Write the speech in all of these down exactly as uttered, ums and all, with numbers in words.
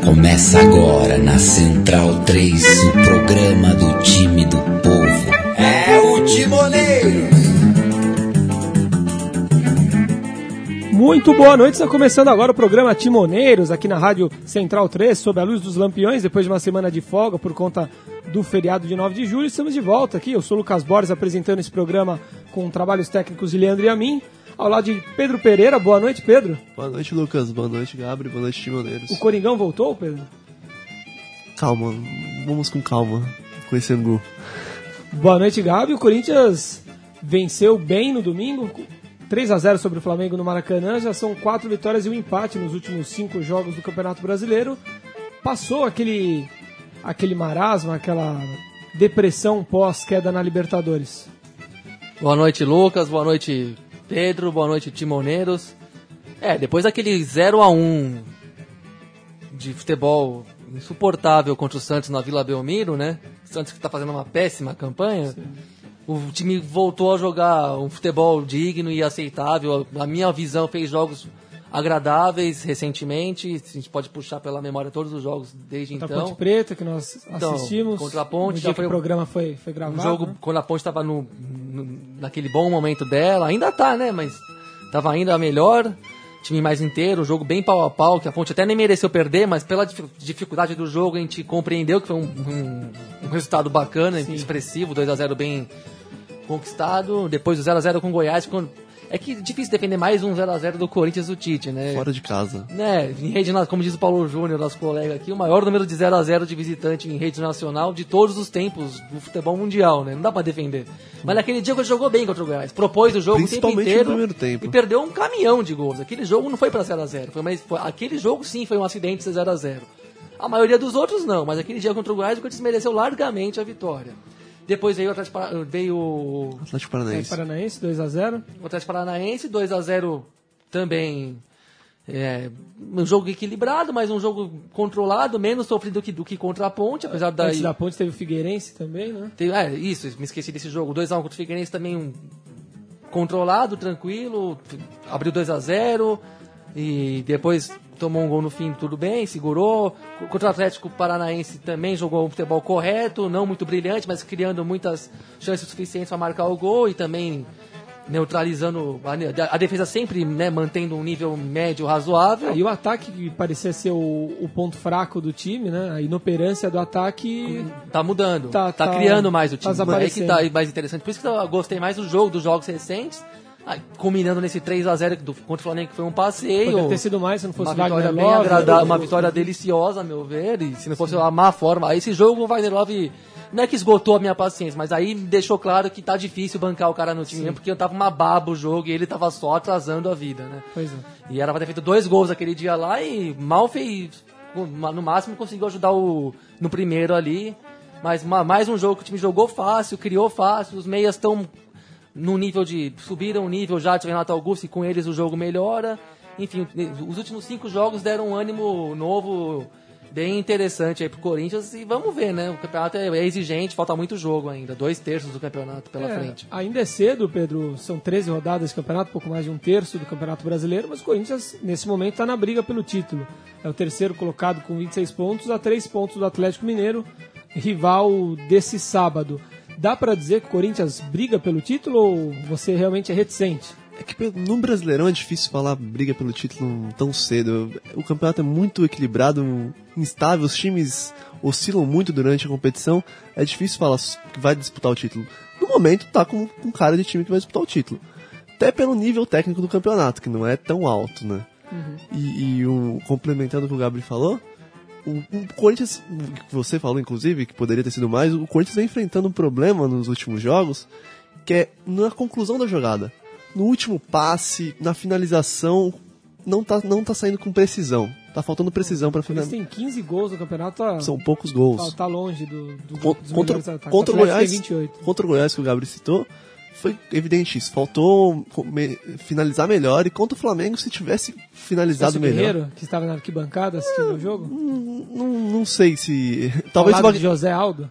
Começa agora na Central três, o programa do time do povo. É o Timoneiro! Muito boa noite, está começando agora o programa Timoneiros, aqui na Rádio Central três, sob a luz dos lampiões, depois de uma semana de folga por conta do feriado de nove de julho. Estamos de volta aqui, eu sou o Lucas Borges, apresentando esse programa com trabalhos técnicos de Leandro e a mim, ao lado de Pedro Pereira. Boa noite, Pedro. Boa noite, Lucas. Boa noite, Gabriel. Boa noite, Timoneiros. O Coringão voltou, Pedro? Calma, vamos com calma, com esse angu. Boa noite, Gabi. O Corinthians venceu bem no domingo, três a zero sobre o Flamengo no Maracanã. Já são quatro vitórias e um empate nos últimos cinco jogos do Campeonato Brasileiro. Passou aquele, aquele marasma, aquela depressão pós-queda na Libertadores. Boa noite, Lucas. Boa noite, Pedro. Boa noite, Timoneiros. É, depois daquele zero a um de futebol insuportável contra o Santos na Vila Belmiro, né? O Santos que está fazendo uma péssima campanha. Sim. O time voltou a jogar um futebol digno e aceitável. A minha visão, fez jogos agradáveis recentemente. A gente pode puxar pela memória todos os jogos desde contra então. Contra a Ponte Preta, que nós assistimos. Então, contra a Ponte. No já dia foi que o programa foi, foi gravado. Um jogo, né? Quando a Ponte estava no, no, naquele bom momento dela. Ainda tá, né? Mas estava ainda melhor. Time mais inteiro, um jogo bem pau a pau, que a Ponte até nem mereceu perder, mas pela dificuldade do jogo a gente compreendeu que foi um, um, um resultado bacana, Sim. expressivo, dois a zero bem conquistado. Depois do zero a zero com o Goiás, quando... é que é difícil defender mais um zero a zero do Corinthians do Tite, né? Fora de casa. Né? Em rede, como diz o Paulo Júnior, nosso colega aqui, o maior número de zero a zero de visitante em rede nacional de todos os tempos do futebol mundial, né? Não dá pra defender. Mas naquele dia ele jogou bem contra o Goiás, propôs o jogo o tempo inteiro no primeiro tempo. E perdeu um caminhão de gols. Aquele jogo não foi pra zero a zero, foi mais... foi... aquele jogo sim foi um acidente de zero a zero. A maioria dos outros não, mas aquele dia contra o Goiás o Corinthians mereceu largamente a vitória. Depois veio o Atlético, veio o Atlético Paranaense. Paranaense, dois a zero. O Atlético Paranaense, dois a zero também. É, um jogo equilibrado, mas um jogo controlado, menos sofrido do que, do que contra a Ponte, apesar da... Antes da Ponte teve o Figueirense também, né? Teve, é, isso, me esqueci desse jogo. dois a um contra o Figueirense também um controlado, tranquilo, abriu dois a zero e depois tomou um gol no fim, tudo bem, segurou. Contra o Atlético Paranaense também jogou um futebol correto, não muito brilhante, mas criando muitas chances suficientes para marcar o gol e também neutralizando a, a defesa sempre, né, mantendo um nível médio razoável. Ah, e o ataque, que parecia ser o, o ponto fraco do time, né? A inoperância do ataque tá mudando, tá, tá, tá criando mais o time. Tá é que tá mais interessante. Por isso que eu gostei mais do jogo, dos jogos recentes. Ah, culminando nesse três a zero do, contra o Flamengo, que foi um passeio. Poderia ter sido mais se não fosse uma vitória Wagner bem Love, agradável, né? uma vitória deliciosa, a meu ver, e se não fosse a má forma. Aí esse jogo o Wagner Love não é que esgotou a minha paciência, mas aí deixou claro que tá difícil bancar o cara no time, Sim. porque eu tava uma baba o jogo e ele tava só atrasando a vida, né? Pois é. E era pra ter feito dois gols aquele dia lá e mal fez, no máximo conseguiu ajudar o, no primeiro ali, mas mais um jogo que o time jogou fácil, criou fácil, os meias estão no nível de... subiram o nível já de Renato Augusto e com eles o jogo melhora. Enfim, os últimos cinco jogos deram um ânimo novo, bem interessante aí pro Corinthians e vamos ver, né? O campeonato é exigente, falta muito jogo ainda, dois terços do campeonato pela é, frente. Ainda é cedo, Pedro, são treze rodadas de campeonato, pouco mais de um terço do Campeonato Brasileiro, mas o Corinthians nesse momento está na briga pelo título. É o terceiro colocado com vinte e seis pontos, a três pontos do Atlético Mineiro, rival desse sábado. Dá pra dizer que o Corinthians briga pelo título ou você realmente é reticente? É que no Brasileirão é difícil falar briga pelo título tão cedo. O campeonato é muito equilibrado, instável, os times oscilam muito durante a competição. É difícil falar que vai disputar o título. No momento tá com, com cara de time que vai disputar o título. Até pelo nível técnico do campeonato, que não é tão alto, né? Uhum. E, e um, complementando o que o Gabriel falou, O, o Corinthians, que você falou inclusive, que poderia ter sido mais, o Corinthians vem enfrentando um problema nos últimos jogos, que é na conclusão da jogada. No último passe, na finalização, não tá, não tá saindo com precisão. Tá faltando precisão para finalizar. Eles têm quinze gols no campeonato. Tá, São poucos gols. Tá, tá longe do, do, Con- dos contra, melhores ataques. contra o Goiás, vinte e oito. contra o Goiás, que o Gabriel citou, foi evidente isso. Faltou me, finalizar melhor. E contra o Flamengo, se tivesse finalizado melhor... Guerreiro, que estava na arquibancada assistindo o jogo? Não, não, não sei se... Talvez Ao lado de José Aldo?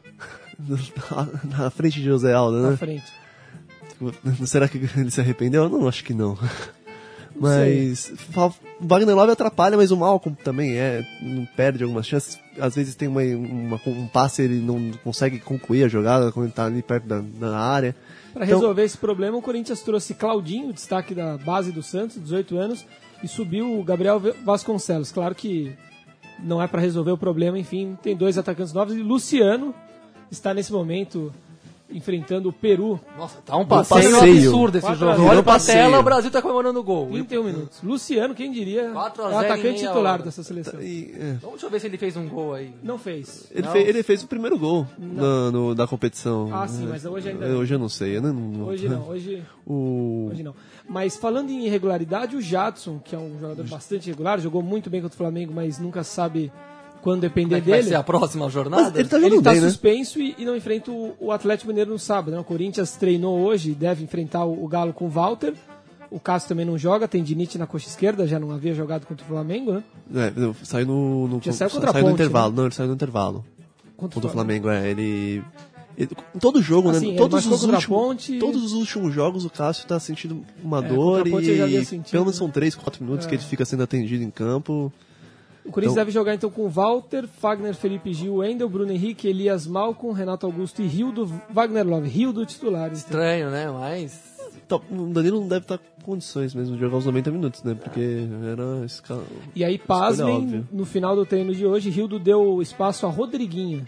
Na frente de José Aldo, né? Na frente. Será que ele se arrependeu? Não, acho que não. Mas fa- o Wagner Love atrapalha, mas o Malcolm também é, não perde algumas chances. Às vezes tem uma, uma- um passe, ele não consegue concluir a jogada quando ele tá ali perto da, da área. Para Então- resolver esse problema, o Corinthians trouxe Claudinho, destaque da base do Santos, dezoito anos, e subiu o Gabriel Vasconcelos. Claro que não é para resolver o problema, enfim, tem dois atacantes novos, e Luciano está nesse momento enfrentando o Peru. Nossa, tá um passeio, passeio. absurdo esse Quatro jogo. a zero. Olha pra Passeio. tela, o Brasil tá comemorando o gol. trinta e um minutos. Luciano, quem diria, quatro a é o zero em atacante meia titular hora. dessa seleção. E, é, Então, deixa eu ver se ele fez um gol aí. Não fez. ele, Não. fe- ele fez o primeiro gol na, no- da competição. Ah, sim, mas hoje ainda É, não. Hoje eu não sei. Eu não, Hoje não, hoje, O... hoje não. Mas falando em irregularidade, o Jadson, que é um jogador bastante regular, jogou muito bem contra o Flamengo, mas nunca sabe quando depender Como é que vai dele. ser a próxima jornada? Mas ele tá jogando Ele está bem, né? suspenso e, e não enfrenta o, o Atlético Mineiro no sábado. Né? O Corinthians treinou hoje e deve enfrentar o, o Galo com o Walter. O Cássio também não joga, tem dinite na coxa esquerda, já não havia jogado contra o Flamengo, né? É, não, saiu no, no, Já saiu contra a saiu no Ponte, intervalo. né? Não, ele saiu no intervalo. Contra, Contra o Flamengo, é. Ele. ele- em todo jogo, Assim, né? ele Todos machucou os, contra a últimos, Ponte. todos os últimos jogos o Cássio tá sentindo uma É, dor contra a Ponte ele já havia e sentido, pelo menos né? são três, quatro minutos É. que ele fica sendo atendido em campo. O Corinthians Então- deve jogar então com Walter, Fagner, Felipe Gil, Wendel, Bruno Henrique, Elias Malcom, Renato Augusto e Rildo, Wagner Love. Rildo titular. Então. Estranho, né? Mas... Então, o Danilo não deve estar com condições mesmo de jogar os noventa minutos, né? Porque era escala... E aí, Escolha pasmem, óbvia. no final do treino de hoje, Rildo deu espaço a Rodriguinho.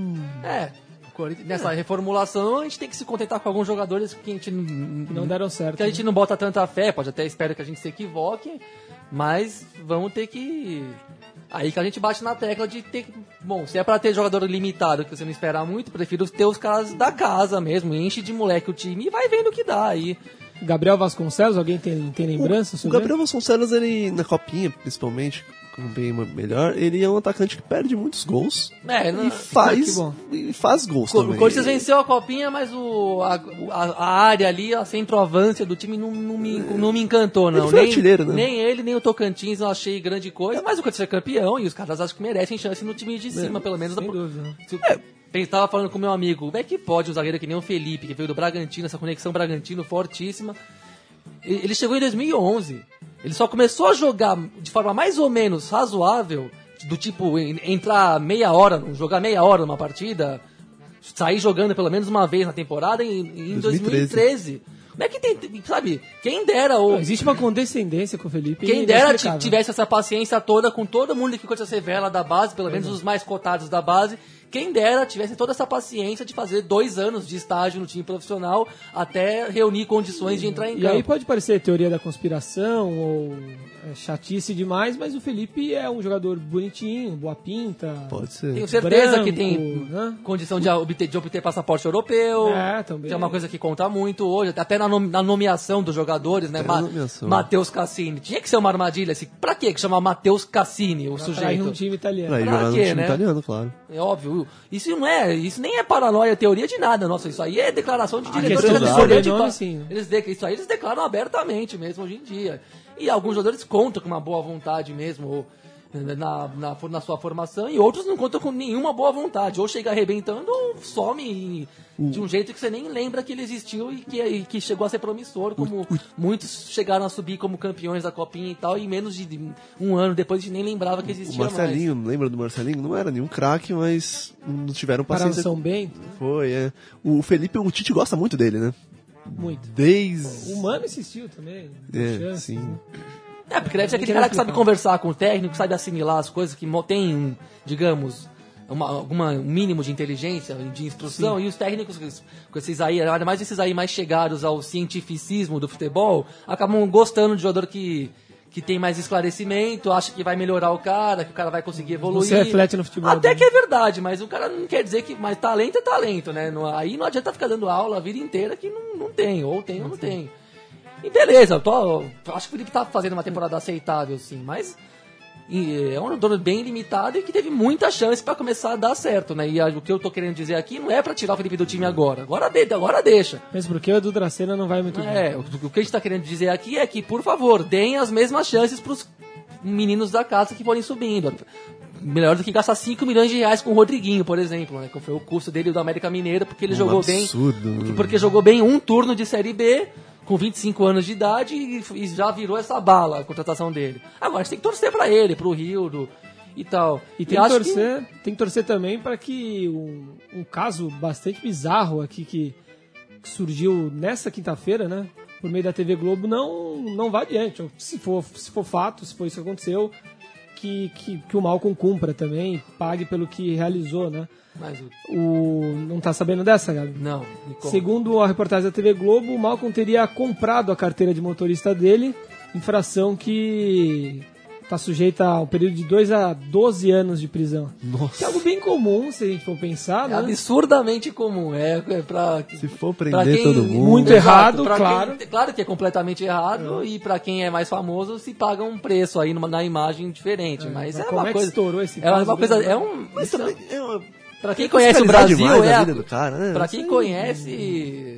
É, o Corinthians- nessa reformulação a gente tem que se contentar com alguns jogadores que a gente n- Que não deram certo. que a gente não bota tanta fé, pode até espero que a gente se equivoque, mas vamos ter que... Aí que a gente bate na tecla de ter... Bom, se é pra ter jogador limitado, que você não espera muito, prefiro ter os caras da casa mesmo, enche de moleque o time e vai vendo o que dá aí. Gabriel Vasconcelos, alguém tem, tem lembrança O sobre Gabriel Vasconcelos, ele, na copinha, principalmente, com bem melhor, ele é um atacante que perde muitos gols É, não... e faz, que bom. e faz gols O também. Corinthians venceu a copinha, mas o, a, a, a área ali, a centroavância do time não, não, me, não me encantou, não. Ele foi nem, artilheiro, né? nem ele, nem o Tocantins eu achei grande coisa, mas o Corinthians é campeão e os caras acham que merecem chance no time de cima, pelo menos. Sem da- dúvida. Se- Eu tava falando com meu amigo, como é que pode um zagueiro que nem o Felipe, que veio do Bragantino, essa conexão Bragantino fortíssima. E- Ele chegou em dois mil e onze. Ele só começou a jogar de forma mais ou menos razoável, do tipo en- entrar meia hora, jogar meia hora numa partida, sair jogando pelo menos uma vez na temporada em, em dois mil e treze. Como é que tem, sabe, quem dera o... Não, existe uma condescendência com o Felipe. Quem dera inexplicável. t- tivesse essa paciência toda com todo mundo que Corinthians revela da base, pelo menos os mais cotados da base. Quem dera tivesse toda essa paciência de fazer dois anos de estágio no time profissional até reunir condições de entrar em E campo. aí pode parecer teoria da conspiração ou é, chatice demais, mas o Felipe é um jogador bonitinho, boa pinta. Pode ser. Tenho certeza branco, que tem né? condição de obter, de obter passaporte europeu. É, também. Que é uma coisa que conta muito hoje, até na, nom- na nomeação dos jogadores, né? Até na Ma- nomeação. Matheus Cassini. Tinha que ser uma armadilha. Assim, pra quê que chamar Matheus Cassini, o Pra ir sujeito? um time italiano. Pra ir Pra jogar no quê, time né? italiano, claro. É óbvio. Isso não é, isso nem é paranoia, teoria de nada, nossa. Isso aí é declaração de diretor questão de do diretoria de sobrenome, ba- sim. Eles de, isso aí eles declaram abertamente mesmo hoje em dia. E alguns jogadores contam com uma boa vontade mesmo ou, na, na, na sua formação e outros não contam com nenhuma boa vontade. Ou chega arrebentando ou some de um jeito que você nem lembra que ele existiu e que, e que chegou a ser promissor, como muitos chegaram a subir como campeões da Copinha e tal, e menos de um ano depois a gente nem lembrava que O existia mais. Marcelinho, lembra do Marcelinho? Não era nenhum craque, mas não tiveram Para o paciência. São Bento, Foi, é. O Felipe, o Tite gosta muito dele, né? muito. Desde... O Mano insistiu também. deu É, chance, sim. né? É, porque deve ser aquele Não cara que sabe explicar. conversar com o técnico, sabe assimilar as coisas, que mo- tem, digamos, uma, alguma, um mínimo de inteligência, de instrução, e os técnicos, com esses aí, ainda mais esses aí mais chegados ao cientificismo do futebol, acabam gostando de jogador que, que tem mais esclarecimento, acha que vai melhorar o cara, que o cara vai conseguir evoluir. se reflete no futebol Até dele. que é verdade, mas o cara não quer dizer que... Mas talento é talento, né? Não- aí não adianta ficar dando aula a vida inteira que não, não tem, ou tem ou não tem. E beleza, eu tô, acho que o Felipe tá fazendo uma temporada aceitável, sim, mas e, é um jogador bem limitado e que teve muita chance pra começar a dar certo, né? E a- o que eu tô querendo dizer aqui não é pra tirar o Felipe do time agora, agora, de, agora deixa. Mesmo porque o Edu Dracena não vai muito bem. É, o, o que a gente tá querendo dizer aqui é que, por favor, deem as mesmas chances pros meninos da casa que forem subindo. Melhor do que gastar cinco milhões de reais com o Rodriguinho, por exemplo, né? Que foi o custo dele do América Mineiro, porque ele Um jogou absurdo. bem. Porque jogou bem um turno de Série B. com vinte e cinco anos de idade e, e já virou essa bala a contratação dele. Agora a gente tem que torcer pra ele, pro Rildo e tal. E tem, e que torcer, que... tem que torcer também para que um, um caso bastante bizarro aqui que, que surgiu nessa quinta-feira, né, por meio da T V Globo, não, não vá adiante. Se for, se for fato, se for isso que aconteceu, que, que, que o Malcolm cumpra também, pague pelo que realizou, né? Mas o... o... Não tá sabendo dessa, Gabi? Não. Me conta. Segundo a reportagem da T V Globo, o Malcolm teria comprado a carteira de motorista dele, infração que tá sujeita a um período de dois a doze anos de prisão. Nossa. Que é algo bem comum, se a gente for pensar, É né? absurdamente comum. É, é pra, Se for pra prender quem- todo mundo. Muito Exato, errado, pra claro. quem- claro que é completamente errado e pra quem é mais famoso se paga um preço aí numa, na imagem diferente. mas mas é como uma é que coisa. estourou esse é caso uma coisa. dele, né? É um. Mas isso- também é uma... Pra quem é conhece o fiscalizar Brasil, demais é a a- vida do cara, né? Pra Isso quem aí- conhece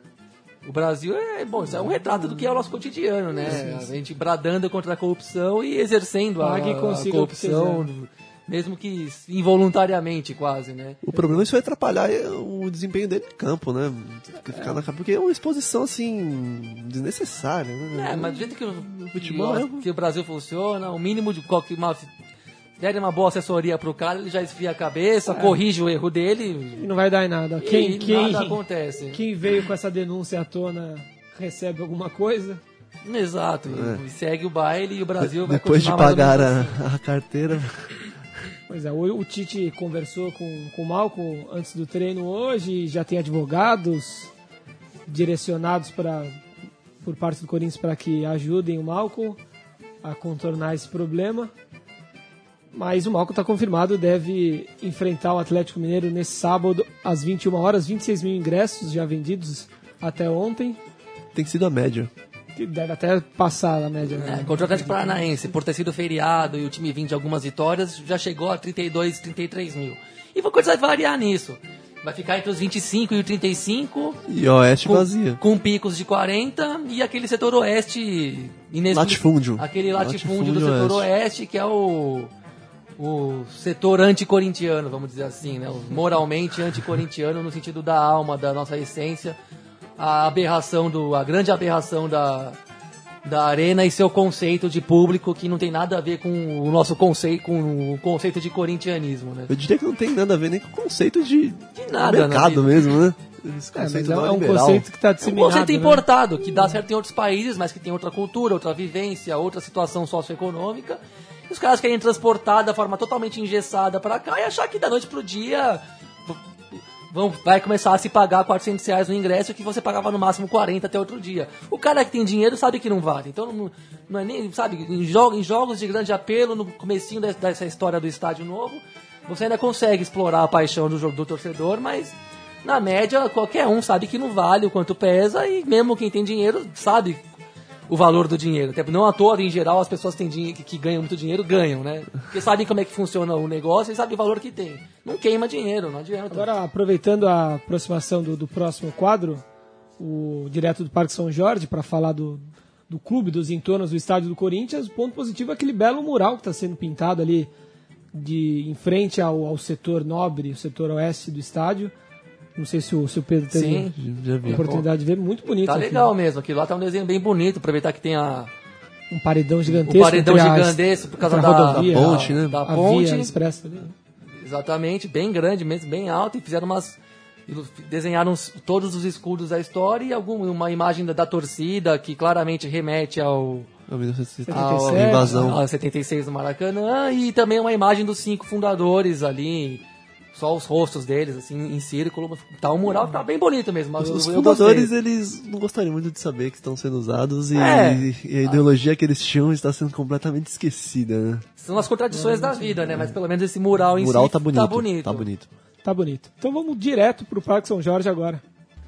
o Brasil, é bom, isso é um retrato do que é o nosso cotidiano, né? A gente bradando contra a corrupção e exercendo a, Pague e a consiga o que corrupção, mesmo que involuntariamente, quase, né? O problema é isso vai atrapalhar o desempenho dele em campo, né? Ficar na capa, porque é uma exposição, assim, desnecessária, né? É, mas do jeito que o, Futebol que, é- o- que o Brasil funciona, o mínimo de qualquer uma derem uma boa assessoria pro cara, ele já esfria a cabeça, corrige o erro dele E não vai dar em nada. e Quem, quem, nada acontece. quem veio com essa denúncia à tona recebe alguma coisa. Exato. E segue o baile e o Brasil vai Depois de continuar mais ou pagar menos assim. a, a carteira. Pois é, o, o Tite conversou com, com o Malcolm antes do treino hoje, já tem advogados direcionados pra, por parte do Corinthians para que ajudem o Malcolm a contornar esse problema. Mas o Malcolm está confirmado, deve enfrentar o Atlético Mineiro nesse sábado às vinte e uma horas, vinte e seis mil ingressos já vendidos até ontem, Tem sido a média. que deve até passar a média. Né? É, contra o Atlético Paranaense, por ter sido feriado e o time vindo de algumas vitórias, já chegou a trinta e dois, trinta e três mil. E a coisa vai variar nisso. Vai ficar entre os vinte e cinco e o trinta e cinco, E oeste com, vazia. com picos de quarenta, e aquele setor oeste... inexpli- Latifúndio. Aquele latifúndio, Latifúndio do setor oeste. oeste, que é o... o setor anticorintiano, vamos dizer assim, né? O moralmente anticorintiano no sentido da alma, da nossa essência, a aberração do, a grande aberração da, da arena e seu conceito de público que não tem nada a ver com o nosso conceito, com o conceito de corintianismo, né? Eu diria que não tem nada a ver nem com o conceito de, De nada, mercado né? mesmo, né? Esse É, mas conceito é, é um neoliberal. conceito que está É um disseminado. conceito né? importado, que dá certo em outros países, mas que tem outra cultura, outra vivência, outra situação socioeconômica. E os caras querem transportar da forma totalmente engessada pra cá e achar que da noite pro dia v- vão, vai começar a se pagar quatrocentos reais no ingresso que você pagava no máximo quarenta até outro dia. O cara que tem dinheiro sabe que não vale. Então não, não é nem, sabe, em, jo- em jogos de grande apelo, no comecinho des- dessa história do estádio novo, você ainda consegue explorar a paixão do jogo do torcedor, mas na média qualquer um sabe que não vale o quanto pesa e mesmo quem tem dinheiro sabe o valor do dinheiro. Até não à toa, em geral, as pessoas têm dinheiro, que, que ganham muito dinheiro, ganham, né? Porque sabem como é que funciona o negócio e sabem o valor que tem. Não queima dinheiro, não adianta. Agora, aproveitando a aproximação do, do próximo quadro, o direto do Parque São Jorge, para falar do, do clube, dos entornos do estádio do Corinthians, o ponto positivo é aquele belo mural que está sendo pintado ali de, em frente ao, ao setor nobre, o setor oeste do estádio. Não sei se o, se o Pedro teve Sim. Já a vi. oportunidade de ver, muito bonito. Tá aquilo. legal mesmo. Aquilo lá tá um desenho bem bonito. Aproveitar que tem a, Um paredão gigantesco. o paredão entre as- gigantesco por causa entre a da, rodovia, da ponte, né? Da a ponte. via expressa ali. Exatamente, bem grande mesmo, bem alto, e fizeram umas. Desenharam os- todos os escudos da história e alguma, uma imagem da, da torcida que claramente remete ao, Ah, mil novecentos e setenta. setenta e ao, sete. Invasão. ao setenta e seis do Maracanã, e também uma imagem dos cinco fundadores ali, só os rostos deles, assim, em círculo. Tá um mural que tá bem bonito mesmo. Mas Os eu, eu fundadores, gostei. eles não gostariam muito de saber que estão sendo usados e, É. e a ideologia que eles tinham está sendo completamente esquecida, né? São as contradições da vida, né? Mas pelo menos esse mural O em mural si tá bonito. tá bonito. Tá bonito. Tá bonito. Então vamos direto pro Parque São Jorge agora.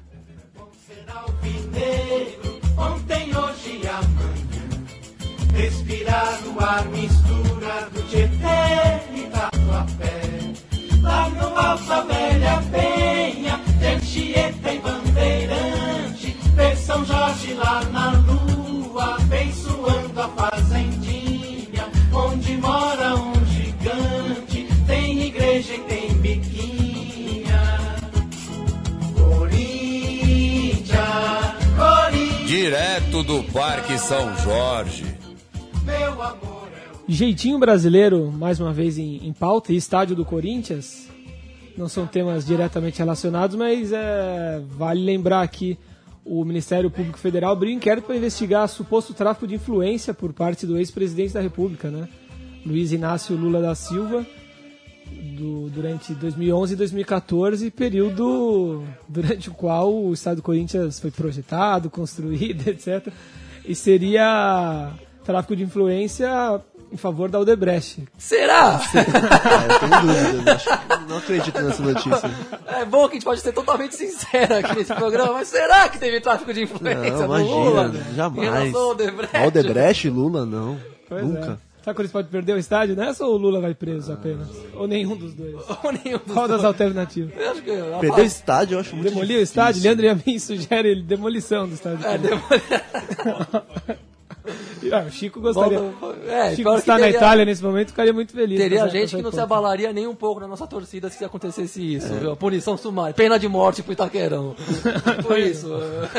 Alvinegro, ontem, hoje e amanhã. Respirar no ar, mistura do Tietê e Tatuapé. Lá no Alto a Velha Penha, de Anchieta e Bandeirante. Ver São Jorge lá na lua, abençoando a fazendinha. Onde mora um gigante, tem igreja e tem biquinha. Corinthians, Corinthians. Direto do Parque São Jorge. Meu amor é o Jeitinho brasileiro, mais uma vez em, em pauta, e estádio do Corinthians. Não são temas diretamente relacionados, mas é, vale lembrar aqui, o Ministério Público Federal abriu inquérito para investigar suposto tráfico de influência por parte do ex-presidente da República, né? Luiz Inácio Lula da Silva, do, durante dois mil e onze e dois mil e quatorze, período durante o qual o estádio do Corinthians foi projetado, construído, etcétera. E seria tráfico de influência em favor da Odebrecht. Será? É, eu tenho dúvidas, acho que não acredito nessa notícia. É bom que a gente pode ser totalmente sincero aqui nesse programa, mas será que teve tráfico de influência Não, do imagina, Lula? jamais. Em relação ao Odebrecht? Odebrecht, Lula, não. Pois Nunca. É. Será que eles podem perder o estádio nessa ou o Lula vai preso apenas? Ou nenhum dos dois? Ou nenhum dos Qual das dois? alternativas? Eu acho que, Perder o estádio, eu acho muito Demolir o difícil. estádio? Leandro Yamin sugere ele, demolição do estádio. É, demorou. Ah, o Chico gostaria. Volta- é, Chico pior que está na teria- Itália nesse momento, ficaria muito feliz. Teria com essa- gente com que não essa se hipótese. abalaria nem um pouco na nossa torcida se acontecesse isso, viu? Punição sumária. Pena de morte pro Itaquerão. Por isso.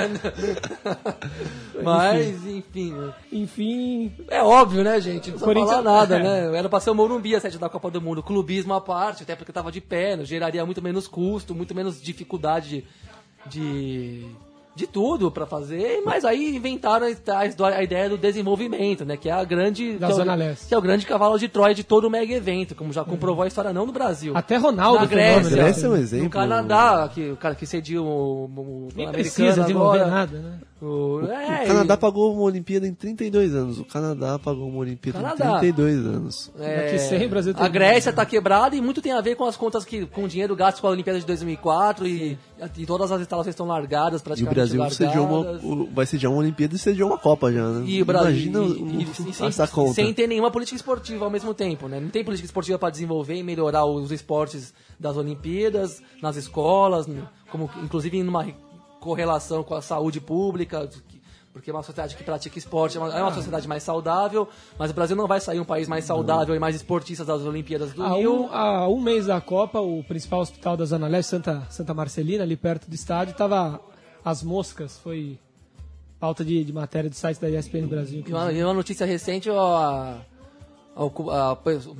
Mas, enfim. Enfim, É óbvio, né, gente? Não precisa Corinthians- falar nada, é. né? Era pra ser o Morumbi a sede da Copa do Mundo. Clubismo à parte, até porque tava de pé, né? Geraria muito menos custo, muito menos dificuldade de... de tudo pra fazer, mas aí inventaram a, a ideia do desenvolvimento, né? Que é a grande... Da que é o- Zona Leste. Que é o grande cavalo de Troia de todo o mega evento, como já comprovou a história não do Brasil. até Ronaldo Na foi Grécia. nome, né? Grécia é um exemplo. No Canadá, que, o cara que cediu o, o Nem Pan-Americano precisa desenvolver agora. nada, né? O, é, O Canadá e- pagou uma Olimpíada em trinta e dois anos. O Canadá pagou uma Olimpíada Canadá. em trinta e dois anos. Daqui cem, o Brasil tem- a Grécia está quebrada e muito tem a ver com as contas que com o dinheiro gasto com a Olimpíada de dois mil e quatro e, e todas as instalações estão largadas, E o praticamente Brasil largadas. sediou uma, o- vai sediar uma Olimpíada e sediou uma Copa já, né? E o Brasil, Imagina e- o- e- e sem, essa conta. sem ter nenhuma política esportiva ao mesmo tempo, né? Não tem política esportiva para desenvolver e melhorar os esportes das Olimpíadas, nas escolas, no- como inclusive numa correlação com a saúde pública, que- porque é uma sociedade que pratica esporte, é uma, é uma sociedade mais saudável, mas o Brasil não vai sair um país mais saudável e mais esportista das Olimpíadas do Há Rio. um, há um mês da Copa, o principal hospital da Zona Leste, Santa, Santa Marcelina, ali perto do estádio, estava as moscas, foi pauta de, de matéria do site da E S P N Brasil. E uma, e uma notícia recente, ó, a, a- a-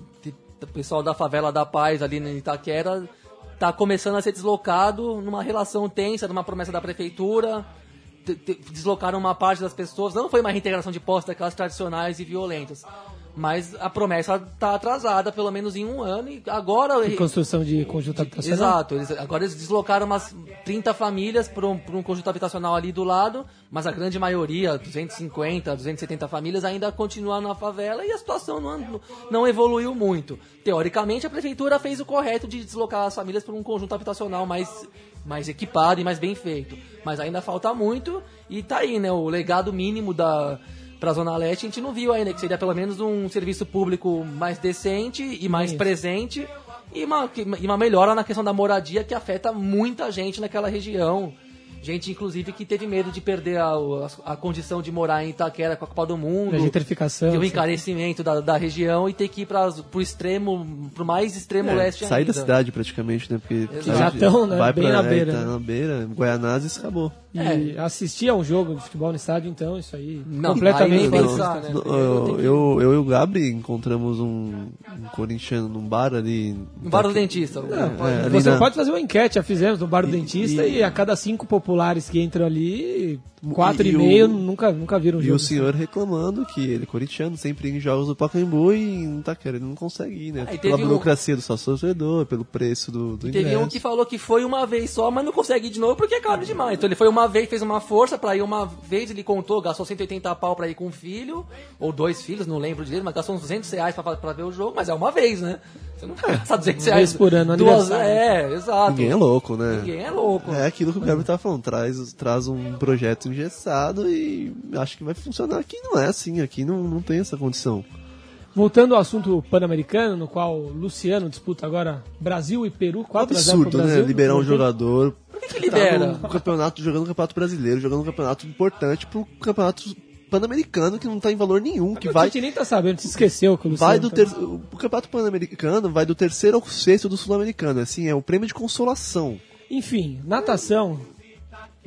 o pessoal da favela da Paz ali em Itaquera tá começando a ser deslocado numa relação tensa, numa promessa da prefeitura. Te- te- Deslocaram uma parte das pessoas, não foi uma reintegração de postos daquelas tradicionais e violentas, mas a promessa tá atrasada pelo menos em um ano e agora... De construção de conjunto habitacional. Exato, eles, agora eles deslocaram umas trinta famílias para um, pra um conjunto habitacional ali do lado, mas a grande maioria, duzentas e cinquenta, duzentas e setenta famílias, ainda continuam na favela e a situação não, não evoluiu muito. Teoricamente, a prefeitura fez o correto de deslocar as famílias para um conjunto habitacional mais, mais equipado e mais bem feito, mas ainda falta muito e tá aí, né, o legado mínimo da... Pra Zona Leste a gente não viu ainda, que seria pelo menos um serviço público mais decente e mais Isso. presente e uma, que- e uma melhora na questão da moradia que afeta muita gente naquela região. Gente, inclusive, que teve medo de perder a, a, a condição de morar em Itaquera com a Copa do Mundo. Da gentrificação. E o sim. encarecimento da, da região e ter que ir para pro extremo, pro mais extremo É, leste sair ainda. da cidade praticamente, né? Porque Que já tão, né, vai bem pra, na beira, É, tá né? na beira, Guaianazes acabou. E assistir a um jogo de futebol no estádio, então, isso aí, Não, completamente aí nem fora pensar, do né? Eu, eu, eu e o Gabri encontramos um, um corintiano num bar ali. No bar do dentista. É, ali Você na- pode fazer uma enquete, já fizemos no Bar do E- Dentista, e- e, a cada cinco populares que entram ali, quatro E e, o- meio nunca, nunca viram um E jogo. o senhor reclamando que ele é corintiano, sempre em jogos do Pacaembu e em Itaquera ele não consegue ir, né? Aí Pela teve um- burocracia do sócio-torcedor, pelo preço do, do E teve ingresso. um que falou que foi uma vez só, mas não consegue ir de novo porque é caro demais. Então ele foi uma vez, fez uma força pra ir uma vez, ele contou, gastou cento e oitenta pau pra ir com um filho, ou dois filhos, não lembro direito, mas gastou uns duzentos reais pra, pra ver o jogo, mas é uma vez, né? Você não vai gastar duzentos Uma reais vez por ano, duas, aniversário. é, exato. Ninguém é louco, né? Ninguém é louco. É aquilo que o Gabriel tava falando, traz, traz um projeto engessado e acho que vai funcionar. Aqui não é assim, aqui não, não tem essa condição. Voltando ao assunto pan-americano, no qual o Luciano disputa agora Brasil e Peru, quatro a zero pro Absurdo, né? Brasil. Liberar um no primeiro tempo. jogador. Por que que libera? Tá no campeonato, jogando um campeonato brasileiro, jogando um campeonato importante pro campeonato pan-americano que não tá em valor nenhum, que O vai, Tite nem tá sabendo, se esqueceu que o Luciano... vai do tá- ter, o campeonato pan-americano vai do terceiro ao sexto do sul-americano, assim, é o prêmio de consolação. Enfim, natação,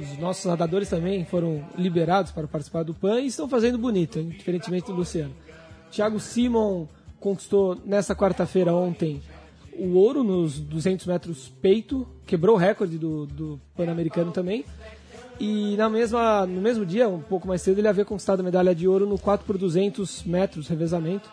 os nossos nadadores também foram liberados para participar do P A N e estão fazendo bonito, hein? Diferentemente do Luciano. Thiago Simon conquistou nessa quarta-feira ontem o ouro nos duzentos metros peito, quebrou o recorde do, do Pan-Americano também. E na mesma, no mesmo dia, um pouco mais cedo, ele havia conquistado a medalha de ouro no quatro por duzentos metros, revezamento.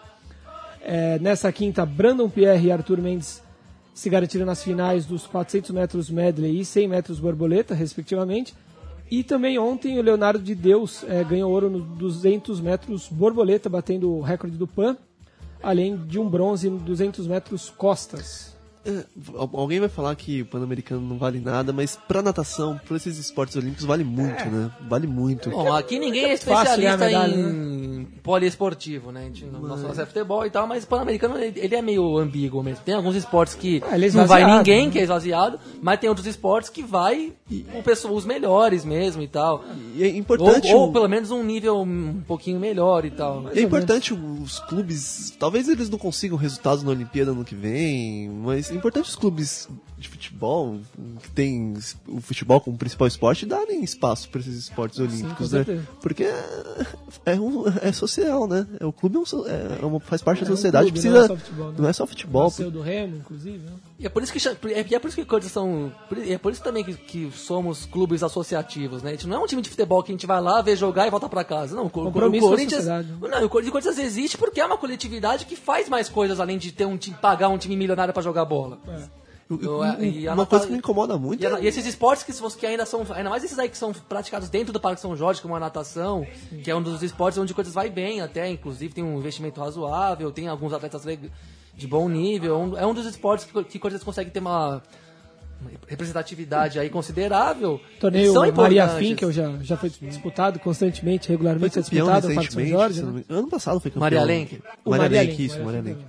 É, nessa quinta, Brandon Pierre e Arthur Mendes se garantiram nas finais dos quatrocentos metros medley e cem metros borboleta, respectivamente. E também ontem o Leonardo de Deus é, ganhou ouro nos duzentos metros borboleta, batendo o recorde do Pan, além de um bronze nos duzentos metros costas. É, alguém vai falar que o Pan-Americano não vale nada, mas pra natação, pra esses esportes olímpicos, vale muito, é. né? Vale muito. Bom, aqui ninguém é especialista medalha, em né? poliesportivo, né? A gente não mas... nosso é futebol e tal, mas o Pan-Americano ele é meio ambíguo mesmo. Tem alguns esportes que ah, é não vai ninguém, né? que é esvaziado, mas tem outros esportes que vai com pessoas, os melhores mesmo e tal. E é importante... Ou, ou pelo menos um nível um pouquinho melhor e tal. É importante os clubes, talvez eles não consigam resultados na Olimpíada ano que vem, mas é importante os clubes de futebol, que tem o futebol como principal esporte, darem espaço para esses esportes olímpicos, Sim, né? Porque é, é, um, é social, né? É, o clube é um, é uma, faz parte é da sociedade, um clube, precisa, não é só futebol. Né? Não é só futebol. Nasceu do Remo, inclusive. Né? E é por isso que é, é por isso que coisas são, é por isso também que, que somos clubes associativos, né? A gente não é um time de futebol que a gente vai lá ver jogar e volta para casa, não. O, Compromisso o Corinthians, não, o Corinthians existe porque é uma coletividade que faz mais coisas além de ter um time, pagar um time milionário para jogar bola. É. Eu, e uma coisa que me incomoda muito e, a, e esses esportes que, que ainda são, ainda mais esses aí que são praticados dentro do Parque São Jorge, como a natação, Sim. que é um dos esportes onde coisas vai bem até, inclusive tem um investimento razoável, tem alguns atletas de bom nível, é um dos esportes que, que coisas conseguem ter uma representatividade aí considerável. Torneio Maria Finkel já, já foi disputado constantemente, regularmente foi disputado no Parque São Jorge. Né? Ano passado foi campeão. Maria Lenk. Maria Lenk, isso, Maria Lenk.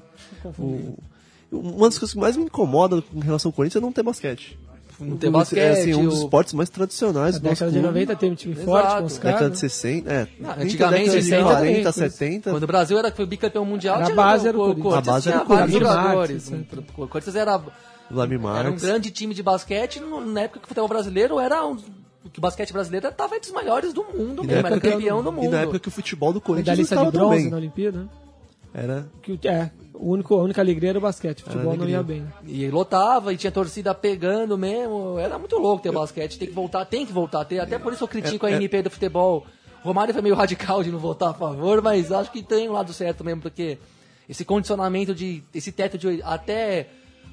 Uma das coisas que mais me incomoda com relação ao Corinthians é não ter basquete. Não ter basquete. É assim, um dos o... esportes mais tradicionais do nosso clube. Na década de noventa teve um time Exato. forte com os caras. Década de sessenta, é. Não, antigamente, década de quarenta, setenta. Quando o Brasil era, foi bicampeão mundial, a base era o Corinthians. A base era o Corinthians. Jogadores. O Corinthians era, Vladimir era um grande time de basquete na época que o futebol brasileiro era um... que o basquete brasileiro estava entre os melhores do mundo, mesmo, era campeão do mundo. E na época que o futebol do Corinthians medalhista estava de bronze também. na Olimpíada. Era... Que, é, o único, a única alegria era o basquete, o futebol não ia bem. E lotava, e tinha torcida pegando mesmo, era muito louco ter basquete, tem que voltar, tem que voltar a ter, até por isso eu critico é, a N P do futebol. O Romário foi meio radical de não votar a favor, mas acho que tem um lado certo mesmo, porque esse condicionamento de, esse teto de até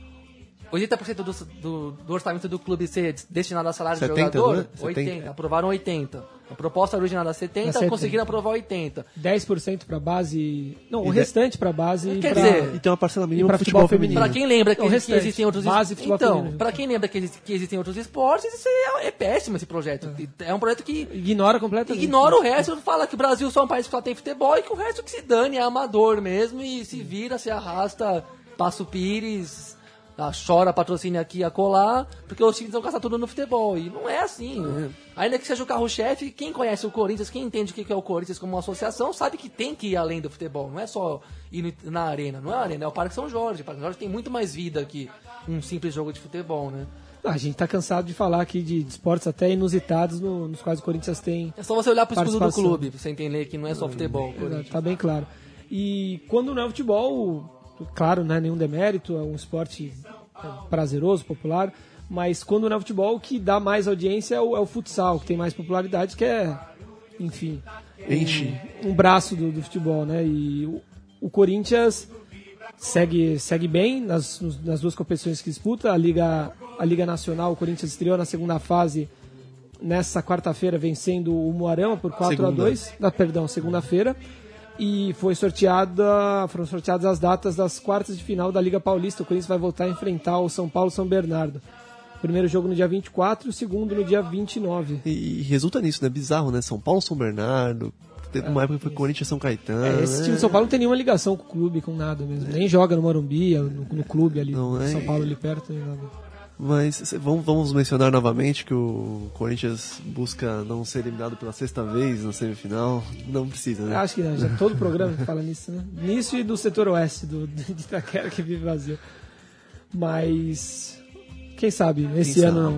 oitenta por cento do, do, do orçamento do clube ser destinado a salário de jogador, né? oitenta, aprovaram oitenta. A proposta original era setenta, setenta. Conseguiram aprovar oitenta. dez por cento para base... Não, o restante para base... Quer pra, dizer... E tem uma parcela mínima para futebol, futebol feminino. Para quem lembra que, não, que existem outros... Base futebol então, feminino. Para quem lembra que, existe, que existem outros esportes, isso é, é péssimo esse projeto. É. é um projeto que... Ignora completamente. Ignora o resto, fala que o Brasil só é um país que só tem futebol e que o resto que se dane é amador mesmo e se vira, se arrasta, passa o pires... Ah, chora patrocínio aqui e acolá, porque os times vão gastar tudo no futebol. E não é assim. É. Ainda que seja o carro-chefe, quem conhece o Corinthians, quem entende o que é o Corinthians como uma associação, sabe que tem que ir além do futebol. Não é só ir na arena. Não é a arena, é o Parque São Jorge. O Parque São Jorge tem muito mais vida que um simples jogo de futebol, né? Ah, a gente tá cansado de falar aqui de, de esportes até inusitados no, nos quais o Corinthians tem. É só você olhar pro escudo do clube, pra você entender que não é só futebol. É, tá bem claro. E quando não é futebol, claro, não é nenhum demérito, é um esporte prazeroso, popular, mas quando não é futebol, o que dá mais audiência é o, é o futsal, que tem mais popularidade, que é, enfim, um, um braço do, do futebol, né? E o, o Corinthians segue, segue bem nas, nas duas competições que disputa. A Liga, a Liga Nacional, o Corinthians estreou na segunda fase nessa quarta-feira, vencendo o Moarama por quatro a dois, ah, perdão, segunda-feira. E foi sorteada, foram sorteadas as datas das quartas de final da Liga Paulista. O Corinthians vai voltar a enfrentar o São Paulo São Bernardo. Primeiro jogo no dia vinte e quatro e o segundo no dia vinte e nove. E, e resulta nisso, né? Bizarro, né? São Paulo São Bernardo. Teve uma é, época que foi Corinthians São Caetano. É, esse né? time de São Paulo não tem nenhuma ligação com o clube, com nada mesmo. É. Nem joga no Morumbi, no, no clube ali. Não, é... São Paulo ali perto, nem nada. Mas vamos, vamos mencionar novamente que o Corinthians busca não ser eliminado pela sexta vez na semifinal. Não precisa, né? Acho que não, já todo programa fala nisso, né? Nisso e do setor oeste do, de Itaquera que vive vazio. Mas quem sabe, esse quem ano sabe? não.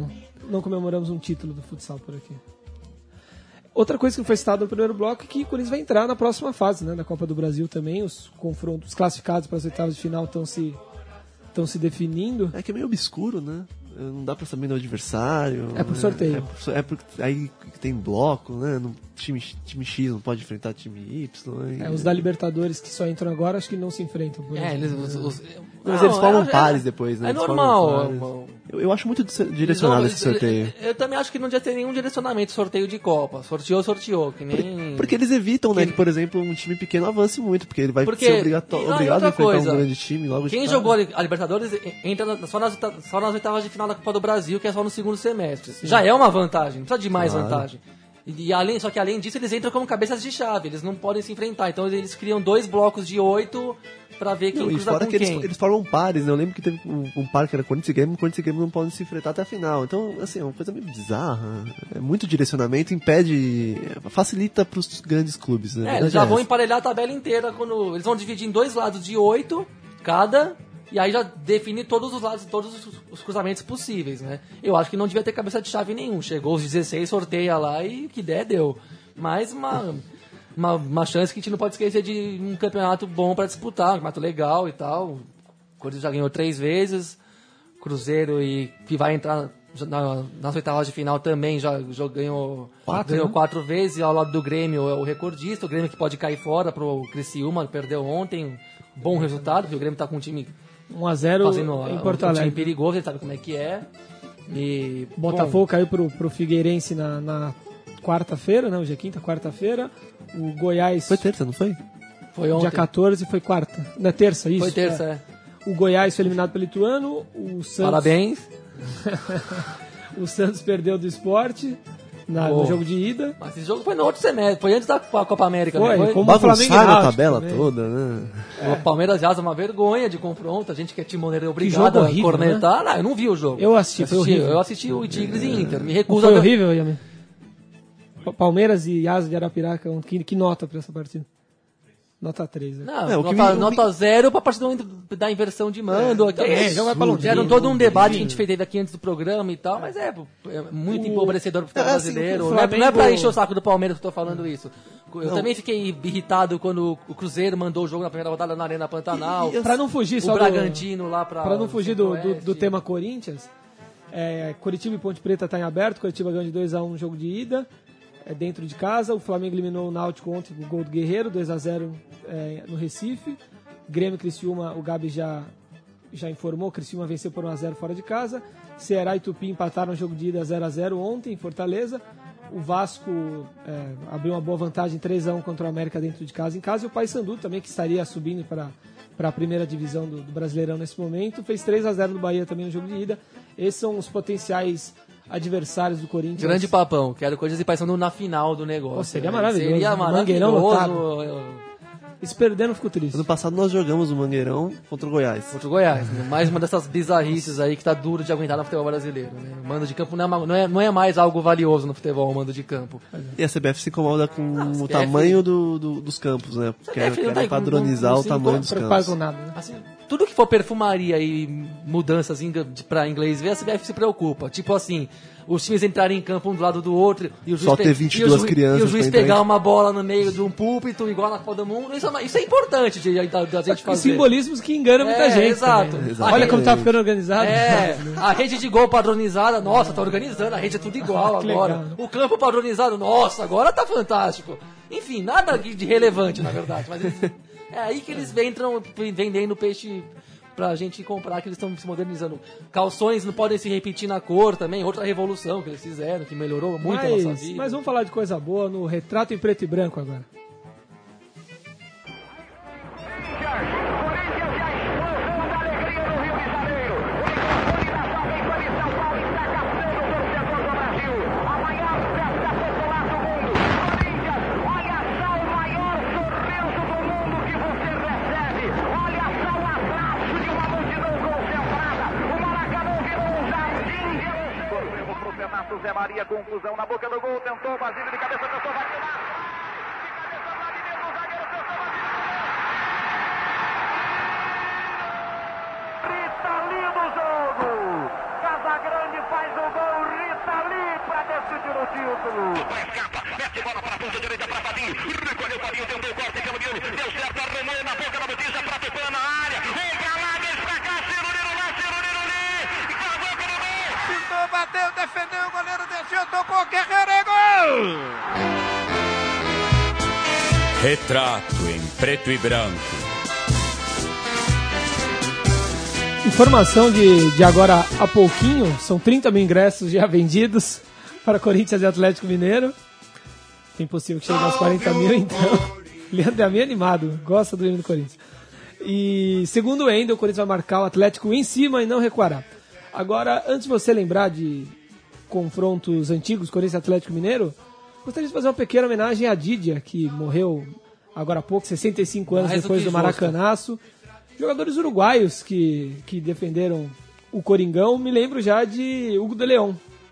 não comemoramos um título do futsal por aqui. Outra coisa que foi citada no primeiro bloco é que o Corinthians vai entrar na próxima fase, né, da Copa do Brasil também. Os confrontos, os classificados para as oitavas de final estão se, estão se definindo. É que é meio obscuro, né? Não dá pra saber do adversário. É por né? sorteio. É, por, é porque aí tem bloco, né? No, time, time X não pode enfrentar time Y. É, os da Libertadores que só entram agora, acho que não se enfrentam. Por É, exemplo. eles... Os, os, Mas não, eles formam é- pares depois, né? É Eles normal. formam pares. Eu, eu acho muito direcionado Eles esse vão- sorteio. Eu, eu também acho que não devia ter nenhum direcionamento sorteio de Copa. Sorteou, sorteou. Que nem... Porque eles evitam, né? Que- Que, por exemplo, um time pequeno avance muito, porque ele vai Porque- ser obrigato- e- não, e obrigado a outra enfrentar coisa, um grande time logo de Quem cara. jogou a Libertadores entra na- só nas, oita- só nas oitavas de final da Copa do Brasil, que é só no segundo semestre. Já é uma vantagem, não precisa de mais Claro. vantagem. E, e além, só que além disso, eles entram como cabeças de chave, eles não podem se enfrentar. Então eles criam dois blocos de oito pra ver quem Não, e cruza fora com que quem. eles, eles formam pares, né? Eu lembro que teve um, um par que era Corinthians e Grêmio, e Corinthians e Grêmio não podem se enfrentar até a final. Então, assim, é uma coisa meio bizarra. É muito direcionamento, impede, facilita pros grandes clubes, né? A É, eles verdade já é vão essa. emparelhar a tabela inteira quando. Eles vão dividir em dois lados de oito cada, e aí já define todos os lados, todos os, os cruzamentos possíveis, né? Eu acho que não devia ter cabeça de chave nenhum. Chegou os dezesseis, sorteia lá e o que der, deu. Mas uma, uma, uma chance que a gente não pode esquecer de um campeonato bom pra disputar, um campeonato legal e tal. O Corinthians já ganhou três vezes, Cruzeiro e que vai entrar na, nas oitavas de final também já, já ganhou, Quatro, ganhou né? quatro vezes, e ao lado do Grêmio é o recordista, o Grêmio que pode cair fora pro Criciúma, perdeu ontem, bom resultado, porque o Grêmio tá com um time um a zero fazendo em um, Porto um time Alegre. perigoso, ele sabe como é que é. E, Botafogo caiu pro, pro Figueirense na, na quarta-feira, né? Hoje é quinta, quarta-feira. O Goiás, Foi terça, não foi? bom, foi ontem. dia quatorze, foi quarta. Na terça, isso? Foi terça, é. é. O Goiás foi eliminado pelo Ituano. O Santos, Parabéns. o Santos perdeu do Esporte na, Oh. no jogo de ida. Mas esse jogo foi no outro semestre, foi antes da Copa América. Foi, não foi? como- o Flamengo e Bagunçaram a Náutico tabela também. toda, né? O Palmeiras já é uma vergonha de confronto. A gente que é timoneiro é obrigado jogo a horrível, cornetar. Não, eu não vi o jogo. Eu assisti, foi horrível. Eu assisti o Tigres e Inter. Me Não recuso foi a ver. horrível, Yami? Pa- Palmeiras e Asa de Arapiraca, um- que, que nota pra essa partida? Nota três. Né? Não, É, o que nota, me- o nota zero pra partida da inversão de mando. que também, isso? já vai pra Londrina. Era todo um debate que a gente fez aqui antes do programa e tal, mas é, é muito O- empobrecedor pro futebol É, assim, brasileiro. o Não é, não é Flamengo- pra encher o saco do Palmeiras que eu tô falando isso. Eu Não. também fiquei irritado quando o Cruzeiro mandou o jogo na primeira rodada na Arena Pantanal. Pra não fugir só o do- Bragantino lá pra. Para não fugir do, do, do Centro-Oeste. tema Corinthians, é, Curitiba e Ponte Preta está em aberto. Curitiba ganhou de dois a um no jogo de ida, é, dentro de casa. O Flamengo eliminou o Náutico ontem com o gol do Guerreiro, dois a zero é, no Recife. Grêmio e Criciúma, o Gabi já, já informou, Criciúma venceu por um a zero fora de casa. Ceará e Tupi empataram o jogo de ida zero a zero ontem em Fortaleza. O Vasco é, abriu uma boa vantagem três a um contra o América dentro de casa em casa. E o Paysandu também, que estaria subindo para para a primeira divisão do, do Brasileirão nesse momento, fez três a zero no Bahia também no jogo de ida. Esses são os potenciais adversários do Corinthians. Grande papão, quero coisas e Paysandu na final do negócio. Pô, seria né? maravilhoso, Seria né? Mangueirão maravilhoso. E se perder, não fico triste. Ano passado nós jogamos o Mangueirão contra o Goiás. Contra o Goiás, né? Mais uma dessas bizarrices aí que tá duro de aguentar no futebol brasileiro, né? O mando de campo não é, ma- não é, não é mais algo valioso no futebol, o mando de campo. E a C B F se incomoda com a o C B F tamanho do, do- dos campos, né? Quer, C B F não quer tá- padronizar não- não o se tamanho Não dos se preocupa campos. com nada, né? Assim, tudo que for perfumaria e mudanças em- de- pra inglês ver, a C B F se preocupa. Tipo assim, os times entrarem em campo um do lado do outro e o juiz, Só pe- ter vinte e e o duas juiz- crianças e o juiz pra entrar pegar em- uma bola no meio de um púlpito igual na Copa do Mundo. Isso é, uma- isso é importante de, da, da gente fazer. Simbolismos que enganam muita É, gente. exato. também, né? Exatamente. Olha como tá ficando organizado. É, a rede de gol padronizada, nossa, tá organizando, a rede é tudo igual Que agora. legal, né? O campo padronizado, nossa, agora tá fantástico. Enfim, nada de relevante, na verdade. Mas eles- é aí que eles entram vendendo peixe pra gente comprar, que eles estão se modernizando. Calções não podem se repetir na cor também, outra revolução que eles fizeram, que melhorou muito a nossa Mas, vida. mas vamos falar de coisa boa no retrato em preto e branco agora. Renato Zé Maria, conclusão na boca do gol, tentou, Basílio de cabeça, tentou, vai tirar. De cabeça, Vladimir, o zagueiro tentou, Vladimir. Rita, lindo jogo. Casagrande faz o gol, Rita decidir o título. Vai escapa, mete bola para a ponta direita para Fabinho. Recolheu o Fabinho, tentou o corte, Camarino. Deu certo, arrumou na boca da botija para Pepana na área. Vem pra lá, deixa pra cá, Ciruliro lá, Ciruliro ali. Cavou pelo gol. Pintou, bateu, defendeu, o goleiro desceu, tocou, Guerreiro é gol. Retrato em preto e branco. Informação de, de agora a pouquinho, são trinta mil ingressos já vendidos para Corinthians e Atlético Mineiro. É impossível que chegue aos quarenta mil, então. Leandro é meio animado, gosta do hino do Corinthians. E segundo o Endo, o Corinthians vai marcar o Atlético em cima e não recuará. Agora, antes de você lembrar de confrontos antigos, Corinthians e Atlético Mineiro, gostaria de fazer uma pequena homenagem a Didia, que morreu agora há pouco, sessenta e cinco anos Mais depois do do que Maracanaço. Jogadores uruguaios que, que defenderam o Coringão, me lembro já de Hugo de León.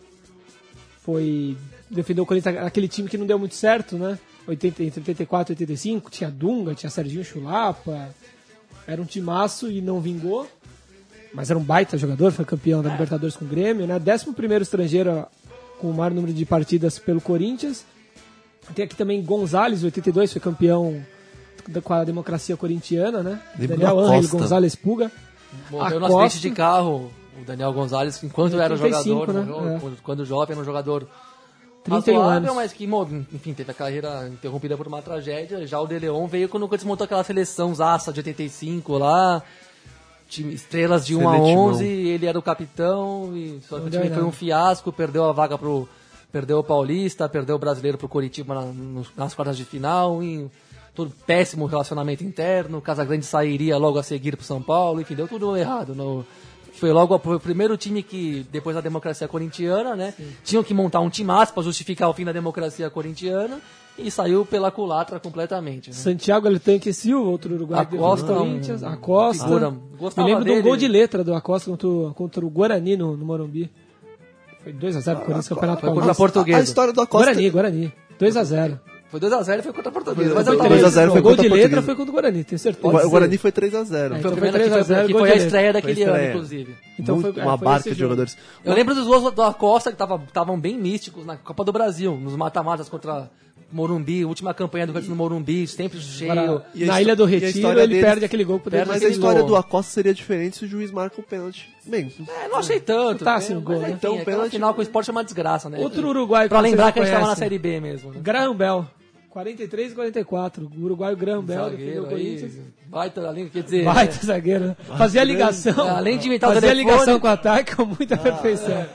Foi, defendeu o Corinthians, aquele time que não deu muito certo, né? oitenta, entre oitenta e quatro e oitenta e cinco, tinha Dunga, tinha Serginho Chulapa, era um timaço e não vingou, mas era um baita jogador, foi campeão da Libertadores com o Grêmio, né? décimo primeiro estrangeiro com o maior número de partidas pelo Corinthians. Tem aqui também Gonzalez, oitenta e dois, foi campeão com a democracia corintiana, né? Lembro Daniel da Ángel Costa. Gonzalez Puga. Morreu A no acidente Costa- de carro, o Daniel Gonzalez, enquanto era oitenta e cinco, jogador, né? morreu, É. quando, quando jovem, era um jogador trinta e um razoável, anos. mas que, mo- enfim, teve a carreira interrompida por uma tragédia. Já o De León veio quando o Corinthians montou aquela seleção zaça de oitenta e cinco lá, time, estrelas de um a Seletimão. onze, ele era o capitão, e só que Não o deu time foi nada. um fiasco, perdeu a vaga pro... Perdeu o Paulista, perdeu o Brasileiro pro Coritiba na- nos- nas quartas de final, e todo péssimo relacionamento interno, Casagrande sairia logo a seguir pro São Paulo, enfim, deu tudo errado. No, foi logo o primeiro time que, depois da democracia corintiana, né, tinham que montar um timaço para justificar o fim da democracia corintiana, e saiu pela culatra completamente. Né? Santiago Altanque Silva, outro uruguaio que Acosta, defendeu o Corinthians. um- Acosta. figura. Me Gostava lembro de um dele. gol de letra do Acosta contra o, contra o Guarani no, no Morumbi. Foi dois a zero pro Corinthians, Campeonato Foi contra a Paulista. Portuguesa. A história do Acosta... Guarani, Guarani. dois a zero. Foi dois a zero e foi contra a Portuguesa. Foi- Mas foi eu dois talvez- a zero, O foi gol contra de a letra Portuguesa. foi contra o Guarani, tenho certeza. O, Gua- o Guarani foi três a zero. É, Foi, Então foi, foi três a zero, que gol foi de a letra. estreia daquele Foi a ano, estreia. inclusive. Então Muito- foi- é, uma foi barca esse de jogo. jogadores. Eu lembro dos gols do Acosta que estavam bem místicos na Copa do Brasil, nos mata-matas contra Morumbi, última campanha do Corinthians no Morumbi, sempre cheio. Agora, E a na histó- Ilha do e a Retiro, história ele deles- perde aquele gol pro Perde Mas a aquele história gol. do Acosta seria diferente se o juiz marca o pênalti. Bem, É, não achei tanto. Tá, né? assim, Mas, gol, né? enfim, Então, aquela pênalti- final com o esporte é uma desgraça, né? Outro uruguaio Pra que lembrar vocês que a gente tava na conhecem. Série B mesmo. Né? Graham Bell. quarenta e três e quarenta e quatro. O uruguaio Graham Bell defendeu Zagueiro o Corinthians. aí, baita, além, quer dizer... Baita zagueiro, né? Fazia a ligação. É, além de inventar o fazia a telefone- ligação com o ataque com muita perfeição.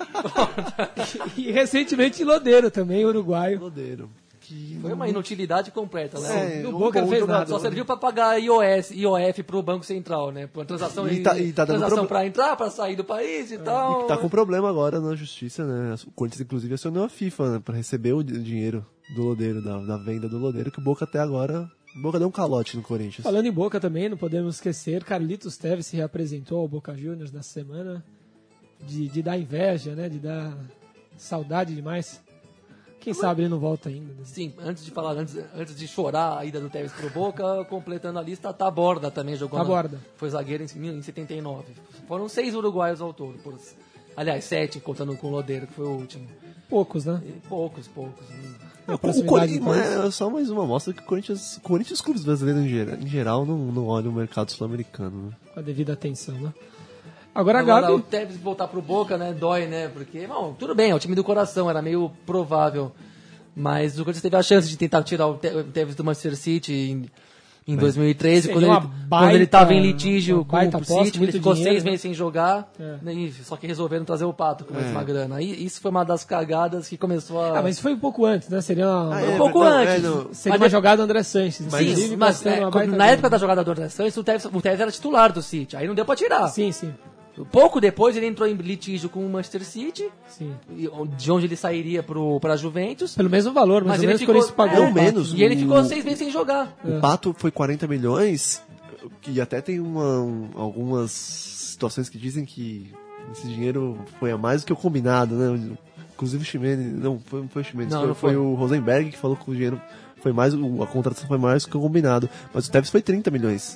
E recentemente Lodeiro também, uruguaio. Lodeiro. Foi uma inutilidade completa, né? É, No um Boca não bom fez jogador. nada. Só serviu pra pagar I O S, I O F pro Banco Central, né? Por transação, E tá- e tá dando transação proble- pra entrar, pra sair do país e tal. Tá com problema agora na justiça, né? O Corinthians, inclusive, acionou a FIFA, né? Pra receber o di- dinheiro do Lodeiro, da, da venda do Lodeiro, que o Boca até agora... O Boca deu um calote no Corinthians. Falando em Boca também, não podemos esquecer, Carlitos Teves se reapresentou ao Boca Juniors nessa semana, de, de dar inveja, né? De dar saudade demais. Quem sabe ele não volta ainda. né? Sim, antes de falar, antes, antes de chorar a ida do Tevez pro Boca, completando a lista, Taborda também jogou. Taborda. Na, foi zagueiro em, em setenta e nove. Foram seis uruguaios ao todo. Por, aliás, sete, contando com o Lodeiro, que foi o último. Poucos, né? E poucos, poucos. Na O proximidade Corinthians, do país. é só mais uma amostra que o Corinthians, o Corinthians e os clubes brasileiros em geral, em geral não, não olham o mercado sul-americano, né? Com a devida atenção, né? Agora, Agora, Gabi, o Tevez voltar pro Boca, né, dói, né? Porque, bom, tudo bem, é o time do coração, era meio provável. Mas o Corinthians teve a chance de tentar tirar o Te- o Tevez do Manchester City em, em dois mil e treze, Seria quando ele, uma quando baita- ele tava em litígio uma com baita o aposta, City, ele muito ficou dinheiro, seis né? meses sem jogar, É. né, e só que resolveram trazer o Pato com a mesma É. grana. Aí isso foi uma das cagadas que começou a... ah, mas foi um pouco antes, né? Seria uma, Ah, um é, pouco não, antes. é, não. seria Mas uma de- jogada do André Sanches. Mas- inclusive, Sim, mas mostrando é, uma quando- baita na grana. época da jogada do André Santos, o Tevez, o Tevez era titular do City, aí não deu pra tirar. Sim, sim, Pouco depois ele entrou em litígio com o Manchester City, sim. e- de onde ele sairia pro, pra Juventus. Pelo mesmo valor, mais Mas ou ele menos, ficou, por isso pagou é, o menos. E ele O- ficou seis meses sem jogar. O Pato foi quarenta milhões, que até tem uma, um- algumas situações que dizem que esse dinheiro foi a mais do que o combinado, né? Inclusive o Ximenes, não, foi, não foi o Ximenes, Não, foi, não foi foi. o Rosenberg que falou que o dinheiro foi mais, o- a contratação foi mais do que o combinado. Mas o Tevez foi trinta milhões.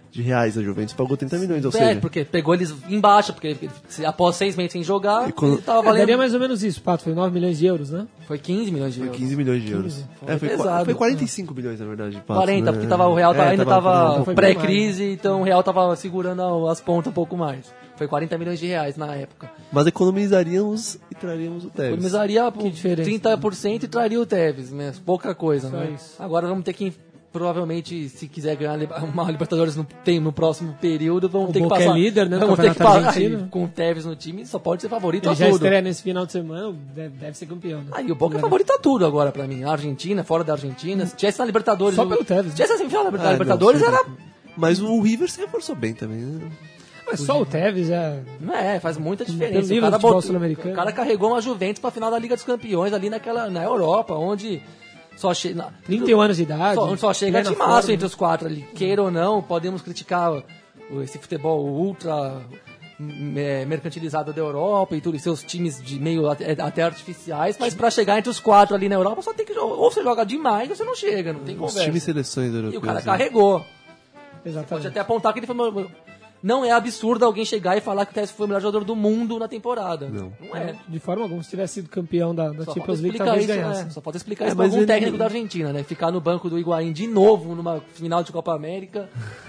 de reais a Juventus pagou trinta milhões, ou É, seja... porque pegou eles embaixo, porque se- após seis meses sem jogar, E quando- ele tava É, valendo... daria mais ou menos isso, Pato. Foi nove milhões de euros, né? Foi quinze milhões de Foi euros. quinze milhões de euros. Foi É, foi, qua- pesado. foi quarenta e cinco milhões, na verdade, de pato, quarenta, né? porque tava, o Real tá- É, ainda tava- tava foi pré-crise, então o Real tava segurando as pontas um pouco mais. Foi quarenta milhões de reais na época. Mas economizaríamos e traríamos o Tevez. Economizaria por diferença, trinta por cento e traria o Tevez, né? Pouca coisa, Só né? isso. Agora vamos ter que, provavelmente, se quiser ganhar uma Libertadores no, tem, no próximo período, vamos O ter Boca que é passar... líder, né, do Vamos ter que Campeonato passar Argentino. com o Tevez no time, só pode ser favorito Ele a já tudo. estreia nesse final de semana, deve, deve ser campeão, né? Aí o Boca é favorito a tudo agora pra mim. A Argentina, fora da Argentina. Se tivesse na Libertadores... Só o- pelo Tevez, né? Se tivesse a semifinal da Ah, não, Libertadores, sim. era... Mas o River se reforçou bem também, né? Mas só o Tevez é... Não é, faz muita Tem diferença. nível O cara, de futebol botou- sul-americano. o cara carregou uma Juventus pra final da Liga dos Campeões ali naquela, na Europa, onde só chega... trinta e um anos de idade. Só, onde só chega plena de março forma. entre os quatro ali. Queira ou não, podemos criticar o- esse futebol ultra hum, é, mercantilizado da Europa e tudo, e seus times de meio até, até artificiais, mas pra chegar entre os quatro ali na Europa, só tem que jogar. Ou você joga demais ou você não chega, não tem Os conversa. times e seleções E europeus. o cara né? carregou. Pode Exatamente. até apontar que ele foi. meu- Não é absurdo alguém chegar e falar que o Tevez foi o melhor jogador do mundo na temporada. Não. Não é. De forma alguma, se tivesse sido campeão da, da Só falta Champions League, explicar talvez isso, ganhasse. né? Só falta explicar É, isso pra mas algum ele- técnico da Argentina, né? Ficar no banco do Higuaín de novo numa final de Copa América.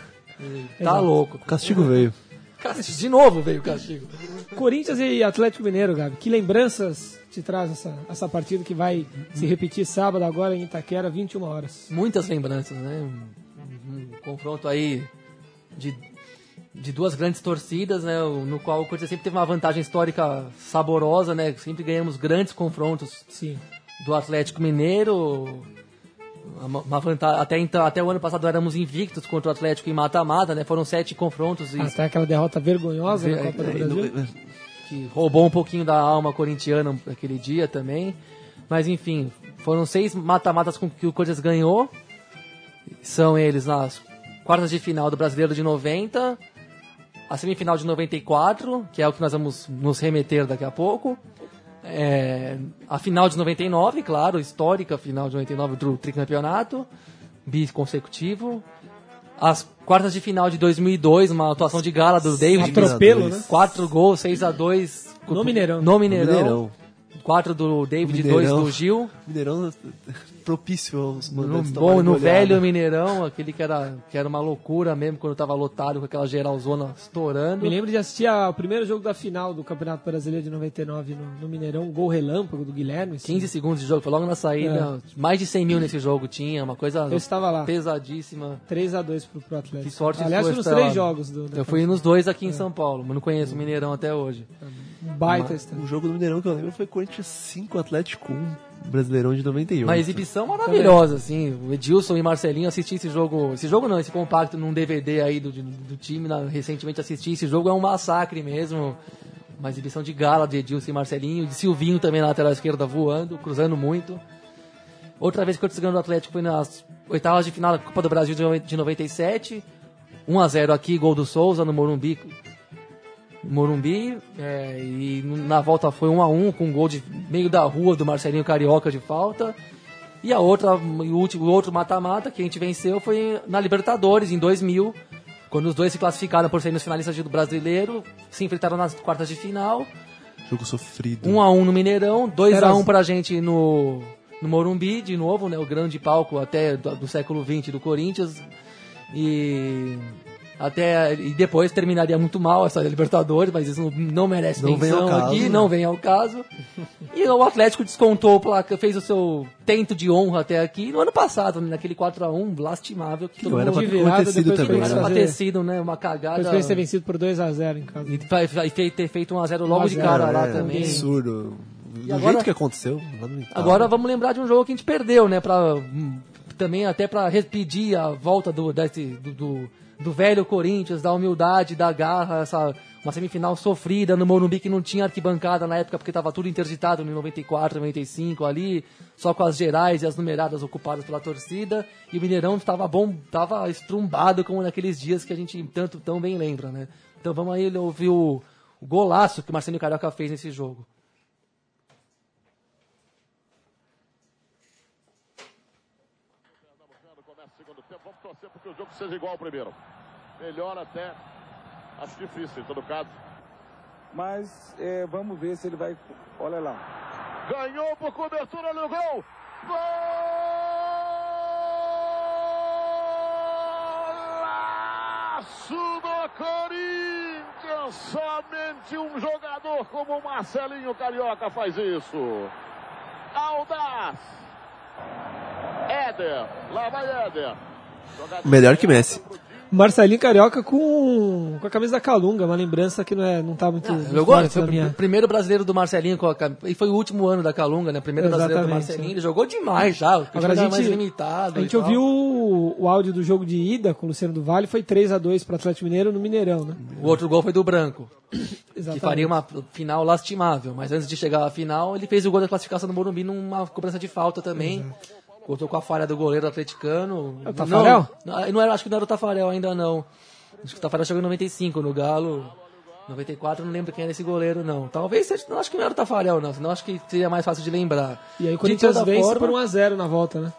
E tá Exato. louco. O castigo veio. Castigo. De novo veio o castigo. Corinthians e Atlético Mineiro, Gabi. Que lembranças te traz essa, essa partida que vai se repetir sábado agora em Itaquera, vinte e uma horas? Muitas lembranças, né? Um, um confronto aí de, de duas grandes torcidas, né? O- No qual o Corinthians sempre teve uma vantagem histórica saborosa, né? Sempre ganhamos grandes confrontos Sim. do Atlético Mineiro. Uma, uma vantagem, até, então, até o ano passado éramos invictos contra o Atlético em mata-mata, né? Foram sete confrontos e Até aquela derrota vergonhosa na É, Copa do é, Brasil. que roubou um pouquinho da alma corintiana naquele dia também. Mas enfim, foram seis mata-matas com que o Corinthians ganhou. São eles nas quartas de final do Brasileiro de noventa, a semifinal de noventa e quatro, que é o que nós vamos nos remeter daqui a pouco. É, a final de noventa e nove, claro, histórica final de noventa e nove do tricampeonato, biconsecutivo. As quartas de final de dois mil e dois, uma atuação de gala do David. Atropelo, né? Quatro gols, seis a dois. No Mineirão. No Mineirão. Mineirão. Quatro do David, dois Mineirão. do Gil. Mineirão propício aos No, mandantes bom, tomarem no goleada. velho Mineirão, aquele que era, que era uma loucura mesmo, quando tava lotado com aquela geralzona estourando. Me lembro de assistir a- o primeiro jogo da final do Campeonato Brasileiro de noventa e nove no, no Mineirão, um gol relâmpago do Guilherme. quinze segundos de jogo, foi logo na saída. Mais de cem mil nesse jogo tinha, uma coisa Eu estava lá. pesadíssima. três a dois pro, pro Atlético. Que sorte Aliás, sua, foi nos Estela. três jogos do. da Eu fui nos dois aqui em São Paulo, mas não conheço o Mineirão até hoje. Um baita estádio. O jogo do Mineirão que eu lembro foi Corinthians cinco, Atlético um, Brasileirão de noventa e oito. Uma exibição maravilhosa, assim. O Edilson e Marcelinho assisti esse jogo. Esse jogo não, esse compacto num D V D aí do, do, do time. na- recentemente assisti. Esse jogo é um massacre mesmo. Uma exibição de gala de Edilson e Marcelinho. De Silvinho também na lateral esquerda voando, cruzando muito. Outra vez que o Corinthians ganhou do Atlético foi nas oitavas de final da Copa do Brasil de noven- de noventa e sete. um a zero aqui, gol do Souza no Morumbi. Morumbi, é, e na volta foi um a um com um gol de meio da rua do Marcelinho Carioca de falta. E a outra, o último, o outro mata-mata que a gente venceu foi na Libertadores em dois mil, quando os dois se classificaram por serem os finalistas do Brasileiro, se enfrentaram nas quartas de final, Jogo sofrido. um a um no Mineirão, dois Era a um as- pra gente no, no Morumbi, de novo, né, o grande palco até do, do século vinte do Corinthians. E até e depois terminaria muito mal essa Libertadores, mas isso não, não merece Não vem ao menção caso, aqui, né? não vem ao caso. E o Atlético descontou, o placa, fez o seu tento de honra até aqui no ano passado, naquele quatro a um lastimável que todo não era mundo pra de ter virada, acontecido depois também, foi era né? pra fazer- ter sido, né, uma cagada. Depois foi ser vencido por dois a zero em casa. E fa- fa- e fe- ter feito um a zero logo um a de zero, cara lá é, também. absurdo. Do agora- jeito que aconteceu, lamentável. Agora vamos lembrar de um jogo que a gente perdeu, né? Pra, hum, também até para pedir a volta do, desse, do, do, do velho Corinthians, da humildade, da garra, essa, uma semifinal sofrida no Morumbi que não tinha arquibancada na época porque estava tudo interditado em noventa e quatro, noventa e cinco ali, só com as gerais e as numeradas ocupadas pela torcida, e o Mineirão estava bom, estava estrumbado como naqueles dias que a gente tanto tão bem lembra, né? Então vamos aí ouvir o, o golaço que o Marcelinho Carioca fez nesse jogo. Começa o segundo tempo, vamos torcer porque o jogo seja igual ao primeiro. Melhor até. Acho difícil em todo caso. Mas é, vamos ver se ele vai... Olha lá. Ganhou por cobertura no gol. Golaço do Corinthians. Somente um jogador como o Marcelinho Carioca faz isso. Audaz. Éder. Lá vai Éder. Melhor que Messi. Marcelinho Carioca com, com a camisa da Calunga, uma lembrança que não, é, não tá muito... Ah, jogou, forte foi na o minha... primeiro brasileiro do Marcelinho, com a, cam- e foi o último ano da Calunga, né? Primeiro brasileiro do Exatamente, Marcelinho, é. ele jogou demais já, o Agora a time era gente, mais limitado. a gente e tal. ouviu o, o áudio do jogo de ida com o Luciano do Vale, foi três a dois para o Atlético Mineiro no Mineirão, né? O outro gol foi do Branco, Exatamente. que faria uma final lastimável, mas antes de chegar à final, ele fez o gol da classificação do Morumbi numa cobrança de falta também. Exato. Contou com a falha do goleiro atleticano. É o Tafarel? Não, não era, acho que não era o Tafarel ainda não. Acho que o Tafarel chegou em noventa e cinco no Galo. noventa e quatro, não lembro quem era esse goleiro, não. Talvez seja, não acho que não era o Tafarel, não. Senão acho que seria mais fácil de lembrar. E aí o De Corinthians toda vence forma, por um a zero na volta, né?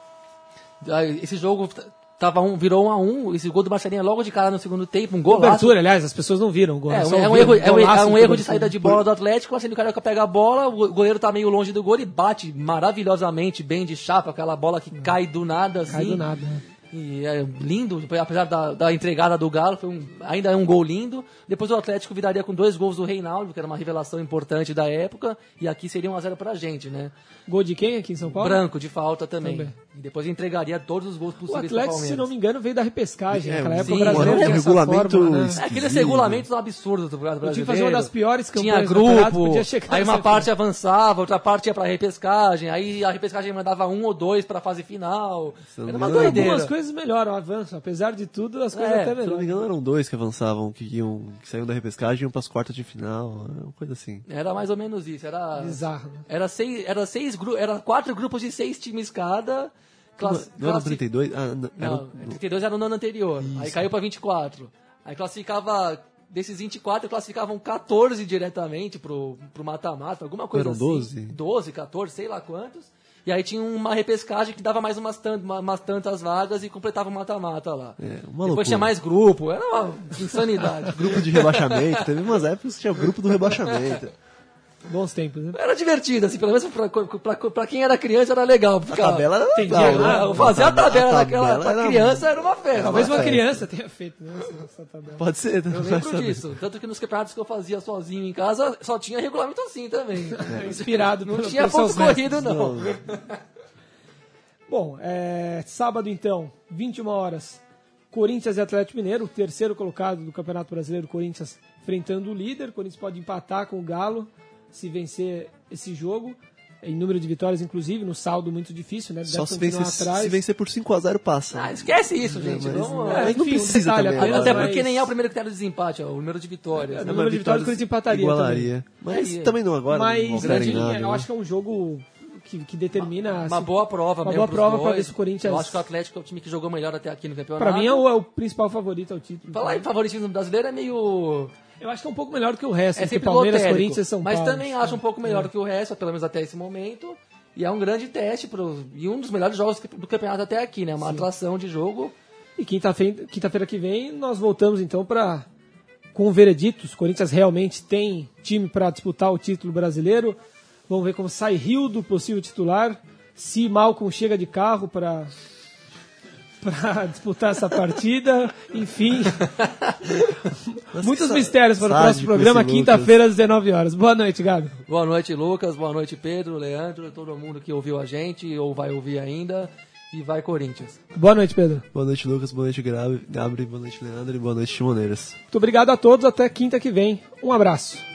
Esse jogo tava um, virou um a um. Esse gol do Marcelinho é logo de cara no segundo tempo. Um golaço. Cobertura, aliás, as pessoas não viram o gol. É, só é um ouviram. erro, é um, Golaço é um em erro de cobertura. saída de bola do Atlético. O Marcelinho Carioca pega a bola, o goleiro tá meio longe do gol e bate maravilhosamente, bem de chapa, aquela bola que cai do nada, assim. Cai do nada, né? E é lindo, apesar da, da entregada do Galo, foi um, ainda é um gol lindo. Depois o Atlético viraria com dois gols do Reinaldo, que era uma revelação importante da época, e aqui seria um a zero pra gente, né? Gol de quem aqui em São Paulo? Branco, de falta também. Também. E depois entregaria todos os gols O possíveis pro Atlético, Palmeiras. se não me engano, veio da repescagem. É, Naquela época sim, o brasileiro é um tinha essa regulamento forma, né? É, aqueles regulamentos absurdos do Campeonato Eu tinha Brasileiro. que fazer uma das piores Tinha campanhas do campeonato, grupo, podia chegar aí uma nessa parte avançava, outra parte ia pra repescagem, aí a repescagem mandava um ou dois pra fase final. Era uma engano, doideira. Algumas coisas melhoram, avançam. Apesar de tudo, as coisas É, até Se não me melhoram. engano, eram dois que avançavam, que, iam, que saíam da repescagem e iam pras quartas de final, uma coisa assim. Era mais ou menos isso. Era, Bizarro, né? era, seis, era, seis, gru- era quatro grupos de seis times cada. Class, Não era classi- trinta e dois? Ah, não, era Não, trinta e dois era no ano anterior. Aí caiu pra vinte e quatro. Aí classificava. Desses vinte e quatro, classificavam quatorze diretamente pro, pro mata-mata, alguma coisa Eram assim. doze? doze, quatorze, sei lá quantos. E aí tinha uma repescagem que dava mais umas, tant, uma- umas tantas vagas e completava o mata-mata lá. É, uma Depois loucura. tinha mais grupo, era uma insanidade. Grupo de rebaixamento, teve umas épocas que tinha o grupo do rebaixamento. Bons tempos, né? Era divertido, assim, pelo menos pra, pra, pra quem era criança era legal. A Ficava, tabela era Entendi, legal, agora, né? fazer a tabela A daquela tabela pra era- criança era uma festa. Talvez uma É. criança tenha feito, né? essa- essa tabela. Pode ser, não Eu vai lembro saber. disso. Tanto que nos campeonatos que eu fazia sozinho em casa, só tinha regulamento assim também. Inspirado Não pelo- tinha pelos ponto seus mestres. corrido, não. Bom, é, sábado então, vinte e uma horas, Corinthians e Atlético Mineiro, o terceiro colocado do Campeonato Brasileiro, Corinthians enfrentando o líder. O Corinthians pode empatar com o Galo se vencer esse jogo, em número de vitórias, inclusive, no saldo muito difícil, né? Deve Só se continuar vencer, atrás. se vencer por cinco a zero passa. Ah, esquece isso, gente. mas- Vamos- é, enfim, não um precisa detalhe também. apenas, Até mas- porque nem é o primeiro critério de desempate, é o número de vitórias. É, né? no número de vitórias, o Corinthians empataria Igualaria. Mas também. também não agora, Mas não altera em enfim, nada. eu né? acho que é um jogo que, que determina... Uma se- boa prova uma mesmo boa pros prova pra dois. ver se o Corinthians- Eu acho que o Atlético é o time que jogou melhor até aqui no campeonato. Pra mim é o, é o principal favorito ao título. Falar em favoritismo brasileiro é meio... Eu acho que é um pouco melhor do que o resto, É entre sempre Palmeiras, lotérico, Corinthians e São mas Paulo. também acho um pouco melhor do que o resto, pelo menos até esse momento. E é um grande teste pro, e um dos melhores jogos do campeonato até aqui, né? Uma atração de jogo. E quinta-feira quinta-feira que vem nós voltamos então para com o veredito. O Corinthians realmente tem time para disputar o título brasileiro. Vamos ver como sai Rio do possível titular. Se Malcom chega de carro para para disputar essa partida. Enfim, muitos que mistérios para o sádico próximo programa, esse Lucas. quinta-feira às dezenove horas. Boa noite, Gabi. Boa noite, Lucas. Boa noite, Pedro, Leandro, todo mundo que ouviu a gente ou vai ouvir ainda. E vai, Corinthians. Boa noite, Pedro. Boa noite, Lucas. Boa noite, Gabi. Gabriel. Boa noite, Leandro. E boa noite, Timoneiras. Muito obrigado a todos. Até quinta que vem. Um abraço.